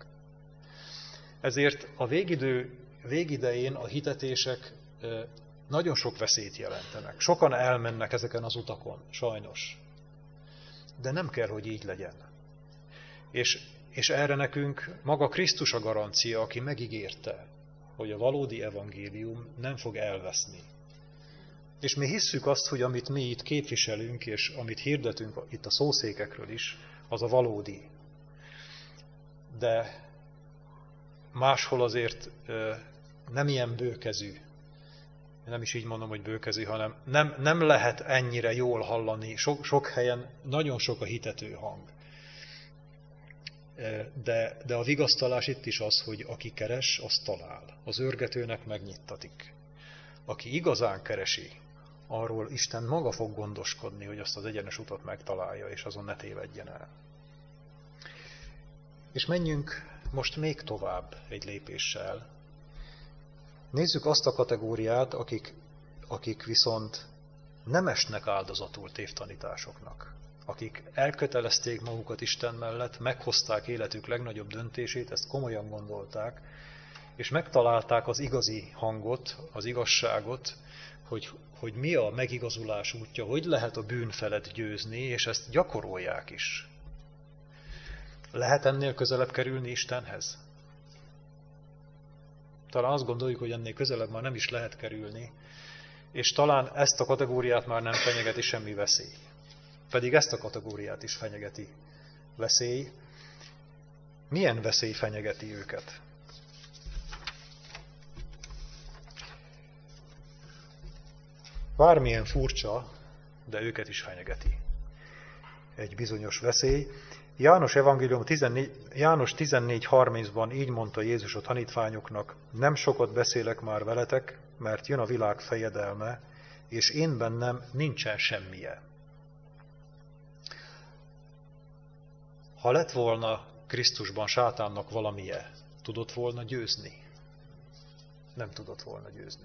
Ezért a végidején a hitetések nagyon sok veszélyt jelentenek. Sokan elmennek ezeken az utakon, sajnos. De nem kell, hogy így legyen. És erre nekünk maga Krisztus a garancia, aki megígérte, hogy a valódi evangélium nem fog elveszni. És mi hisszük azt, hogy amit mi itt képviselünk, és amit hirdetünk itt a szószékekről is, az a valódi. De máshol azért nem ilyen bőkezű nem is így mondom, hogy bőkezű, hanem nem lehet ennyire jól hallani. Sok helyen nagyon sok a hitető hang. De a vigasztalás itt is az, hogy aki keres, az talál. Az őrgetőnek megnyittatik. Aki igazán keresi, arról Isten maga fog gondoskodni, hogy azt az egyenes utat megtalálja, és azon ne tévedjen el. És menjünk most még tovább egy lépéssel. Nézzük azt a kategóriát, akik viszont nem esnek áldozatul tévtanításoknak. Akik elkötelezték magukat Isten mellett, meghozták életük legnagyobb döntését, ezt komolyan gondolták, és megtalálták az igazi hangot, az igazságot, hogy mi a megigazulás útja, hogy lehet a bűn felett győzni, és ezt gyakorolják is. Lehet ennél közelebb kerülni Istenhez? Talán azt gondoljuk, hogy ennél közelebb már nem is lehet kerülni, és talán ezt a kategóriát már nem fenyegeti semmi veszély. Pedig ezt a kategóriát is fenyegeti veszély. Milyen veszély fenyegeti őket? Bármilyen furcsa, de őket is fenyegeti egy bizonyos veszély. János evangélium 14:30-ban így mondta Jézus a tanítványoknak: nem sokat beszélek már veletek, mert jön a világ fejedelme, és én bennem nincsen semmije. Ha lett volna Krisztusban sátánnak valamije, tudott volna győzni? Nem tudott volna győzni.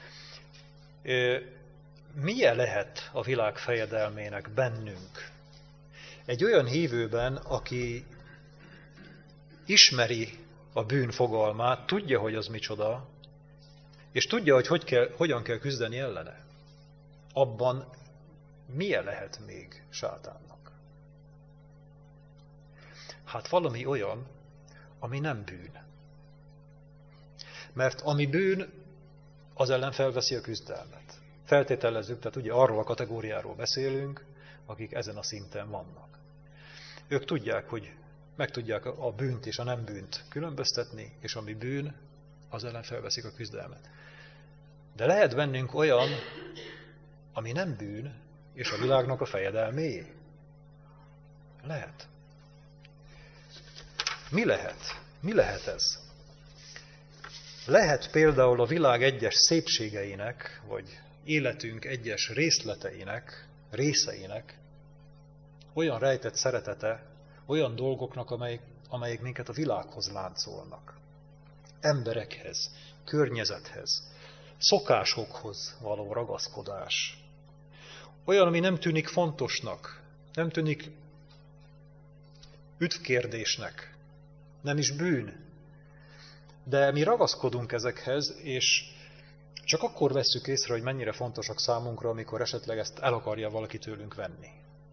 Milyen lehet a világ fejedelmének bennünk? Egy olyan hívőben, aki ismeri a bűn fogalmát, tudja, hogy az micsoda, és tudja, hogy hogyan kell küzdeni ellene. Abban milyen lehet még sátánnak? Hát valami olyan, ami nem bűn. Mert ami bűn, az ellen felveszi a küzdelmet. Feltételezzük, tehát ugye arról a kategóriáról beszélünk, akik ezen a szinten vannak. Ők tudják, hogy meg tudják a bűnt és a nem bűnt különböztetni, és ami bűn, az ellen felveszik a küzdelmet. De lehet bennünk olyan, ami nem bűn, és a világnak a fejedelméjé? Lehet. Mi lehet? Mi lehet ez? Lehet például a világ egyes szépségeinek, vagy életünk egyes részeinek olyan rejtett szeretete, olyan dolgoknak, amelyek minket a világhoz láncolnak. Emberekhez, környezethez, szokásokhoz való ragaszkodás. Olyan, ami nem tűnik fontosnak, nem tűnik üdvkérdésnek, nem is bűn. De mi ragaszkodunk ezekhez, és csak akkor vesszük észre, hogy mennyire fontosak számunkra, amikor esetleg ezt el akarja valaki tőlünk venni.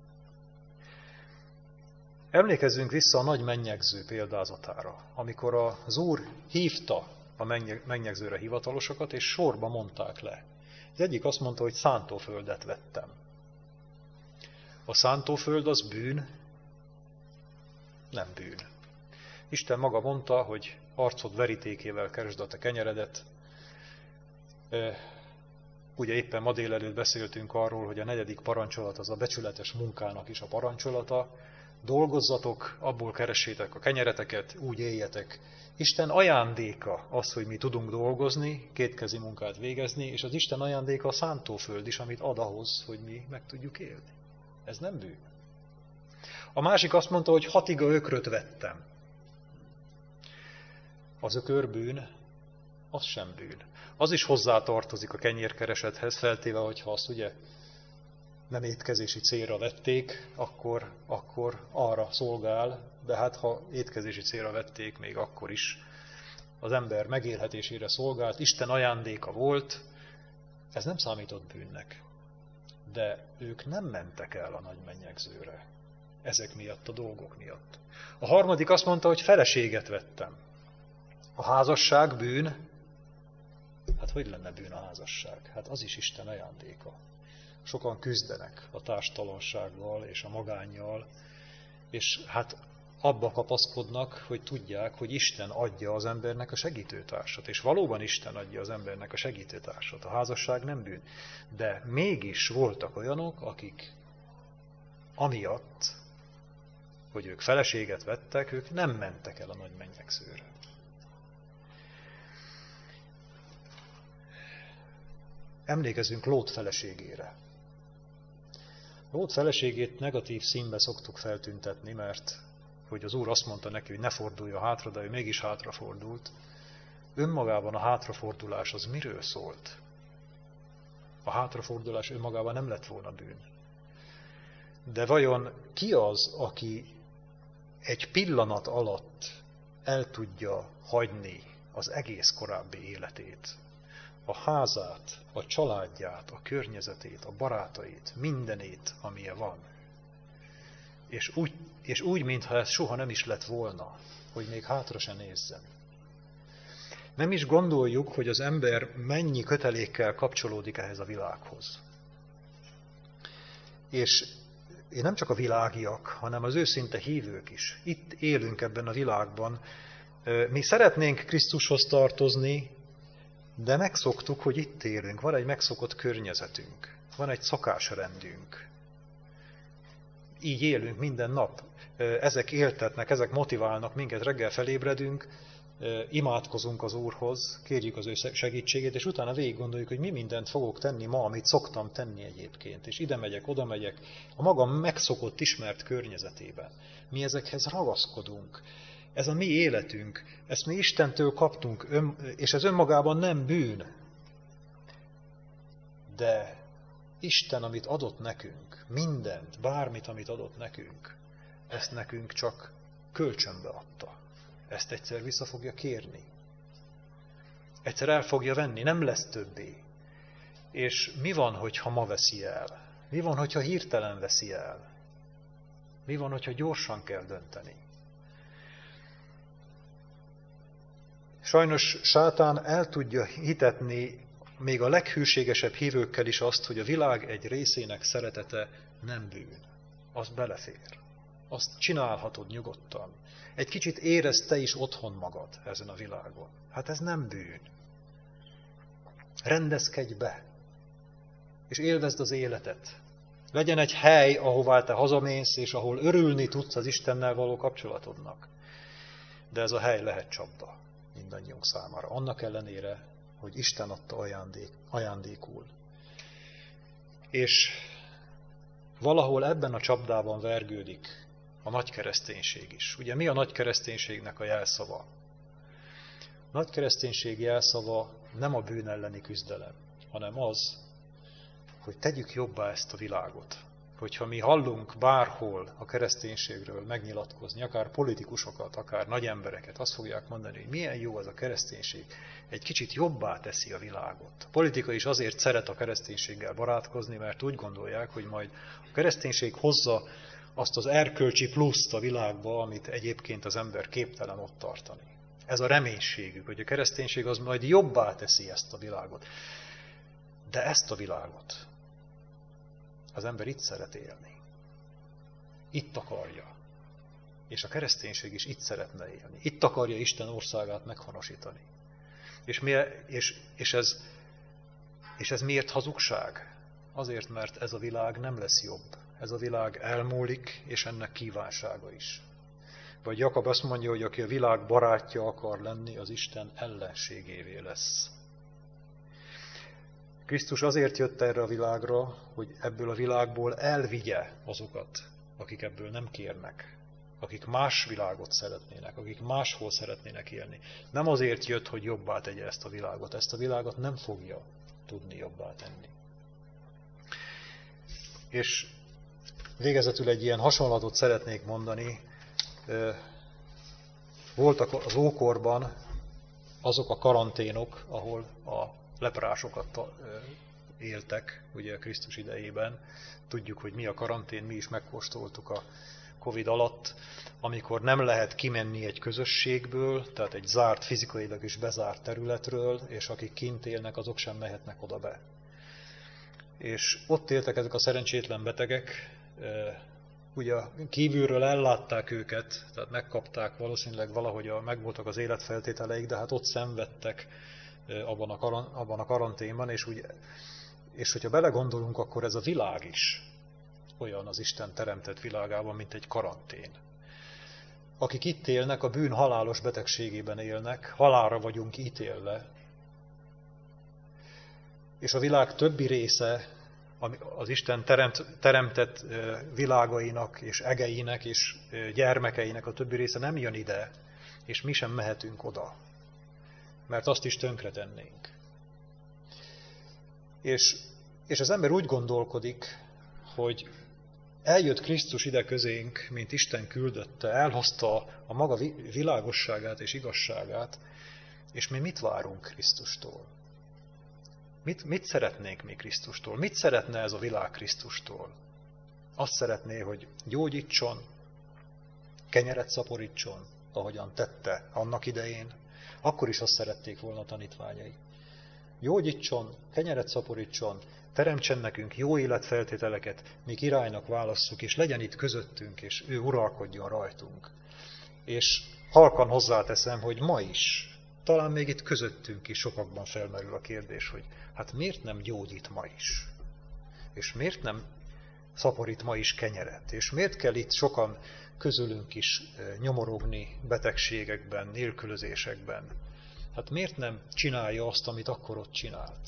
Emlékezzünk vissza a nagy mennyegző példázatára, amikor az Úr hívta a mennyegzőre hivatalosokat, és sorba mondták le. Az egyik azt mondta, hogy szántóföldet vettem. A szántóföld az bűn? Nem bűn. Isten maga mondta, hogy arcod verítékével keresd a te kenyeredet. Ugye éppen ma délelőtt beszéltünk arról, hogy a 4. parancsolat az a becsületes munkának is a parancsolata. Dolgozzatok, abból keressétek a kenyereteket, úgy éljetek. Isten ajándéka az, hogy mi tudunk dolgozni, kétkezi munkát végezni, és az Isten ajándéka a szántóföld is, amit ad ahhoz, hogy mi meg tudjuk élni. Ez nem bűn. A másik azt mondta, hogy 6 iga ökröt vettem. Az ökör bűn, az sem bűn. Az is hozzátartozik a kenyérkeresethez, feltéve, hogyha azt ugye nem étkezési célra vették, akkor arra szolgál, de hát ha étkezési célra vették, még akkor is az ember megélhetésére szolgált, Isten ajándéka volt, ez nem számított bűnnek. De ők nem mentek el a nagy mennyegzőre, ezek miatt, a dolgok miatt. A harmadik azt mondta, hogy feleséget vettem. A házasság bűn? Hát hogy lenne bűn a házasság? Hát az is Isten ajándéka. Sokan küzdenek a társtalansággal és a magánnyal, és hát abba kapaszkodnak, hogy tudják, hogy Isten adja az embernek a segítőtársat. És valóban Isten adja az embernek a segítőtársat. A házasság nem bűn. De mégis voltak olyanok, akik amiatt, hogy ők feleséget vettek, ők nem mentek el a nagy mennyegzőre. Emlékezzünk Lót feleségére. Lót feleségét negatív színbe szoktuk feltüntetni, mert hogy az Úr azt mondta neki, hogy ne forduljon hátra, de ő mégis hátrafordult. Önmagában a hátrafordulás az miről szólt? A hátrafordulás önmagában nem lett volna bűn. De vajon ki az, aki egy pillanat alatt el tudja hagyni az egész korábbi életét? A házát, a családját, a környezetét, a barátait, mindenét, amilyen van. És úgy, mintha ez soha nem is lett volna, hogy még hátra se nézzen. Nem is gondoljuk, hogy az ember mennyi kötelékkel kapcsolódik ehhez a világhoz. És nem csak a világiak, hanem az őszinte hívők is. Itt élünk ebben a világban. Mi szeretnénk Krisztushoz tartozni, de megszoktuk, hogy itt élünk. Van egy megszokott környezetünk. Van egy szokásrendünk. Így élünk minden nap. Ezek éltetnek, ezek motiválnak minket, reggel felébredünk, imádkozunk az Úrhoz, kérjük az ő segítségét, és utána végig gondoljuk, hogy mi mindent fogok tenni ma, amit szoktam tenni egyébként. És ide megyek, oda megyek, a magam megszokott, ismert környezetében. Mi ezekhez ragaszkodunk. Ez a mi életünk, ezt mi Istentől kaptunk, és ez önmagában nem bűn. De Isten, amit adott nekünk, mindent, bármit, amit adott nekünk, ezt nekünk csak kölcsönbe adta. Ezt egyszer vissza fogja kérni. Egyszer el fogja venni, nem lesz többé. És mi van, hogyha ma veszi el? Mi van, hogyha hirtelen veszi el? Mi van, hogyha gyorsan kell dönteni? Sajnos sátán el tudja hitetni még a leghűségesebb hívőkkel is azt, hogy a világ egy részének szeretete nem bűn. Az belefér. Azt csinálhatod nyugodtan. Egy kicsit érezd te is otthon magad ezen a világon. Hát ez nem bűn. Rendezkedj be, és élvezd az életet. Legyen egy hely, ahová te hazamész, és ahol örülni tudsz az Istennel való kapcsolatodnak. De ez a hely lehet csapda mindannyiunk számára. Annak ellenére, hogy Isten adta ajándékul. És valahol ebben a csapdában vergődik a nagy kereszténység is. Ugye mi a nagy kereszténységnek a jelszava? A nagy kereszténység jelszava nem a bűn elleni küzdelem, hanem az, hogy tegyük jobbá ezt a világot. Hogyha mi hallunk bárhol a kereszténységről megnyilatkozni, akár politikusokat, akár nagy embereket, azt fogják mondani, hogy milyen jó az a kereszténység, egy kicsit jobbá teszi a világot. A politika is azért szeret a kereszténységgel barátkozni, mert úgy gondolják, hogy majd a kereszténység hozza azt az erkölcsi pluszt a világba, amit egyébként az ember képtelen ott tartani. Ez a reménységük, hogy a kereszténység az majd jobbá teszi ezt a világot. De ezt a világot az ember itt szeret élni. Itt akarja. És a kereszténység is itt szeretne élni. Itt akarja Isten országát meghonosítani. És ez miért hazugság? Azért, mert ez a világ nem lesz jobb. Ez a világ elmúlik, és ennek kívánsága is. Vagy Jakab azt mondja, hogy aki a világ barátja akar lenni, az Isten ellenségévé lesz. Krisztus azért jött erre a világra, hogy ebből a világból elvigye azokat, akik ebből nem kérnek, akik más világot szeretnének, akik máshol szeretnének élni. Nem azért jött, hogy jobbá tegye ezt a világot nem fogja tudni jobbá tenni. És végezetül egy ilyen hasonlatot szeretnék mondani. Voltak az ókorban azok a karanténok, ahol a leprásokat éltek, ugye Krisztus idejében. Tudjuk, hogy mi a karantén, mi is megkóstoltuk a Covid alatt, amikor nem lehet kimenni egy közösségből, tehát egy zárt, fizikailag is bezárt területről, és akik kint élnek, azok sem mehetnek oda be. És ott éltek ezek a szerencsétlen betegek, ugye kívülről ellátták őket, tehát megkapták valószínűleg valahogy, megvoltak az életfeltételeik, de hát ott szenvedtek abban a karanténban, és hogyha belegondolunk, akkor ez a világ is olyan az Isten teremtett világában, mint egy karantén. Akik itt élnek, a bűn halálos betegségében élnek, halálra vagyunk ítélve, és a világ többi része, az Isten teremtett világainak és egeinek és gyermekeinek a többi része nem jön ide, és mi sem mehetünk oda, mert azt is tönkretennénk. És az ember úgy gondolkodik, hogy eljött Krisztus ide közénk, mint Isten küldötte, elhozta a maga világosságát és igazságát, és mi mit várunk Krisztustól? Mit szeretnénk mi Krisztustól? Mit szeretne ez a világ Krisztustól? Azt szeretné, hogy gyógyítson, kenyeret szaporítson, ahogyan tette annak idején. Akkor is azt szerették volna a tanítványai. Gyógyítson, kenyeret szaporítson, teremtsen nekünk jó életfeltételeket, mi királynak válasszuk, és legyen itt közöttünk, és ő uralkodjon rajtunk. És halkan hozzáteszem, hogy ma is, talán még itt közöttünk is sokakban felmerül a kérdés, hogy hát miért nem gyógyít ma is? És miért nem szaporít ma is kenyeret? És miért kell itt sokan közülünk is nyomorogni betegségekben, nélkülözésekben? Hát miért nem csinálja azt, amit akkor ott csinált?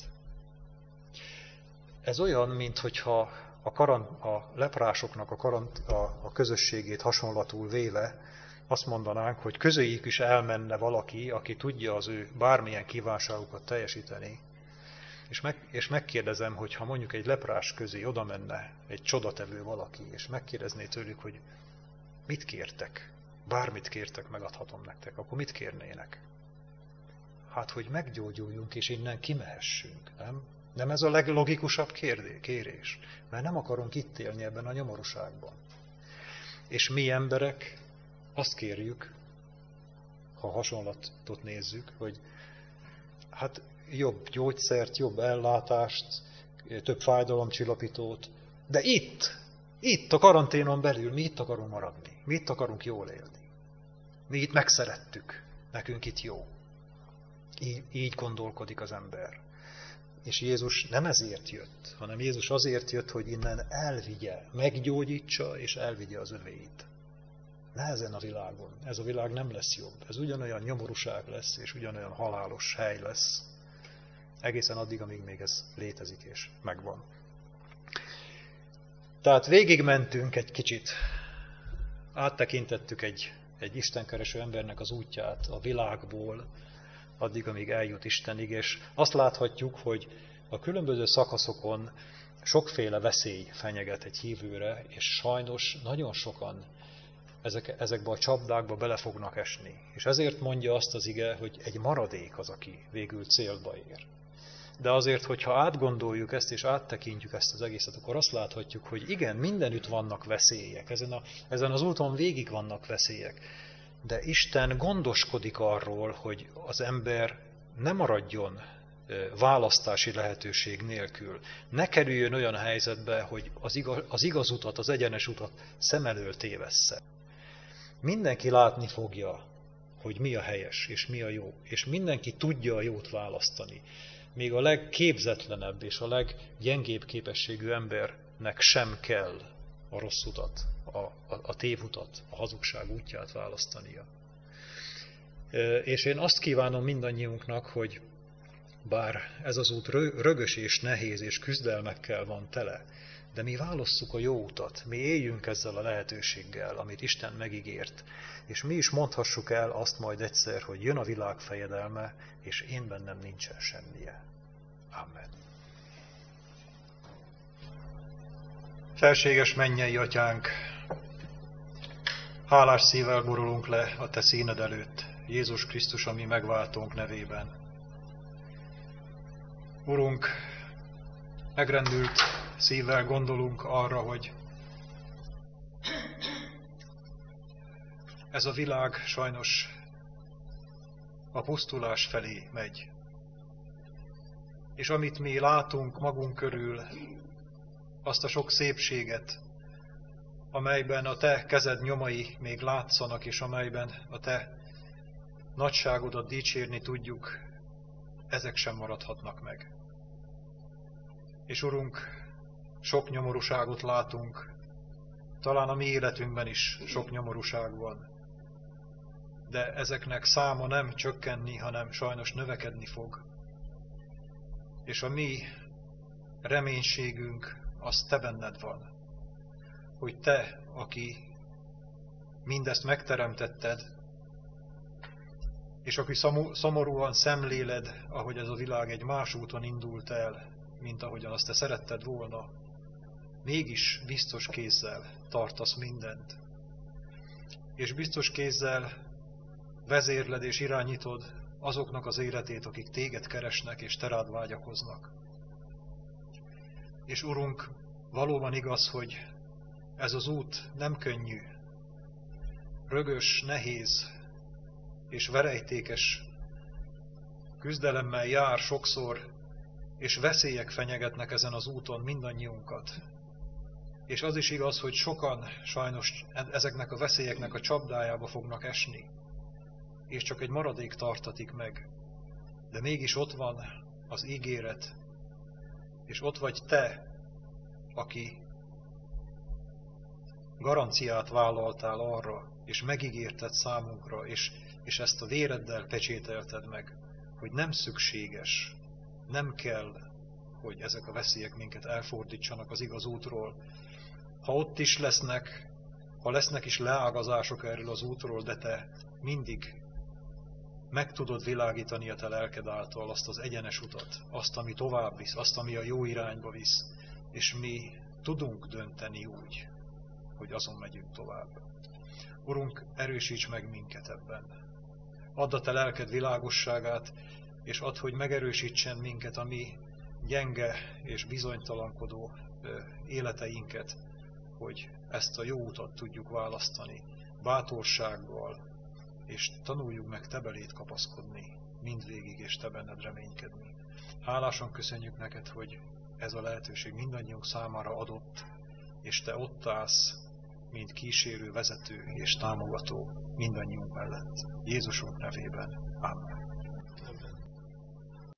Ez olyan, minthogyha a leprásoknak a közösségét hasonlatul véve azt mondanánk, hogy közéjük is elmenne valaki, aki tudja az ő bármilyen kívánságukat teljesíteni, és megkérdezem, hogy ha mondjuk egy leprás közé oda menne egy csodatevő valaki, és megkérdezné tőlük, hogy mit kértek, bármit kértek, megadhatom nektek, akkor mit kérnének? Hát, hogy meggyógyuljunk, és innen kimehessünk, nem? Nem ez a leglogikusabb kérés? Mert nem akarunk itt élni ebben a nyomorúságban. És mi emberek azt kérjük, ha hasonlatot nézzük, hogy hát jobb gyógyszert, jobb ellátást, több fájdalomcsillapítót, de itt a karanténon belül mi itt akarunk maradni, mi itt akarunk jól élni. Mi itt megszerettük, nekünk itt jó. Így gondolkodik az ember. És Jézus nem ezért jött, hanem Jézus azért jött, hogy innen elvigye, meggyógyítsa és elvigye az övéit. Ne ezen a világon. Ez a világ nem lesz jobb. Ez ugyanolyan nyomorúság lesz, és ugyanolyan halálos hely lesz. Egészen addig, amíg még ez létezik és megvan. Tehát végigmentünk egy kicsit. Áttekintettük egy istenkereső embernek az útját a világból, addig, amíg eljut Istenig, és azt láthatjuk, hogy a különböző szakaszokon sokféle veszély fenyeget egy hívőre, és sajnos nagyon sokan ezekbe a csapdákba bele fognak esni. És ezért mondja azt az ige, hogy egy maradék az, aki végül célba ér. De azért, hogyha átgondoljuk ezt és áttekintjük ezt az egészet, akkor azt láthatjuk, hogy igen, mindenütt vannak veszélyek. Ezen az úton végig vannak veszélyek. De Isten gondoskodik arról, hogy az ember ne maradjon választási lehetőség nélkül. Ne kerüljön olyan helyzetbe, hogy az igaz utat, az egyenes utat szem elől tévessze. Mindenki látni fogja, hogy mi a helyes és mi a jó, és mindenki tudja a jót választani. Még a legképzetlenebb és a leggyengébb képességű embernek sem kell a rossz utat, a tévutat, a hazugság útját választania. És én azt kívánom mindannyiunknak, hogy bár ez az út rögös és nehéz és küzdelmekkel van tele, de mi válasszuk a jó utat, mi éljünk ezzel a lehetőséggel, amit Isten megígért, és mi is mondhassuk el azt majd egyszer, hogy jön a világ fejedelme, és én bennem nincsen semmije. Amen. Felséges mennyei Atyánk, hálás szívvel borulunk le a Te színed előtt, Jézus Krisztus, a mi megváltónk nevében. Urunk, megrendült szívvel gondolunk arra, hogy ez a világ sajnos a pusztulás felé megy. És amit mi látunk magunk körül, azt a sok szépséget, amelyben a Te kezed nyomai még látszanak, és amelyben a Te nagyságodat dicsérni tudjuk, ezek sem maradhatnak meg. És Urunk, sok nyomorúságot látunk, talán a mi életünkben is sok nyomorúság van, de ezeknek száma nem csökkenni, hanem sajnos növekedni fog. És a mi reménységünk az Te benned van, hogy Te, aki mindezt megteremtetted, és aki szomorúan szemléled, ahogy ez a világ egy más úton indult el, mint ahogyan azt Te szeretted volna, mégis biztos kézzel tartasz mindent. És biztos kézzel vezérled és irányítod azoknak az életét, akik Téged keresnek és Te rád vágyakoznak. És Urunk, valóban igaz, hogy ez az út nem könnyű, rögös, nehéz és verejtékes küzdelemmel jár sokszor, és veszélyek fenyegetnek ezen az úton mindannyiunkat. És az is igaz, hogy sokan sajnos ezeknek a veszélyeknek a csapdájába fognak esni, és csak egy maradék tartatik meg. De mégis ott van az ígéret, és ott vagy Te, aki garanciát vállaltál arra, és megígérted számunkra, és ezt a véreddel pecsételted meg, hogy nem szükséges, nem kell, hogy ezek a veszélyek minket elfordítsanak az igaz útról. Ha ott is lesznek, ha lesznek is leágazások erről az útról, de Te mindig meg tudod világítani a Te lelked által azt az egyenes utat, azt, ami tovább visz, azt, ami a jó irányba visz, és mi tudunk dönteni úgy, hogy azon megyünk tovább. Urunk, erősíts meg minket ebben. Add a Te lelked világosságát, és add, hogy megerősítsen minket a mi gyenge és bizonytalankodó életeinket, hogy ezt a jó utat tudjuk választani bátorsággal, és tanuljuk meg Te beléd kapaszkodni mindvégig, és Te benned reménykedni. Hálásan köszönjük neked, hogy ez a lehetőség mindannyiunk számára adott, és Te ott állsz, mint kísérő, vezető és támogató mindannyiunk mellett. Jézusunk nevében. Amen.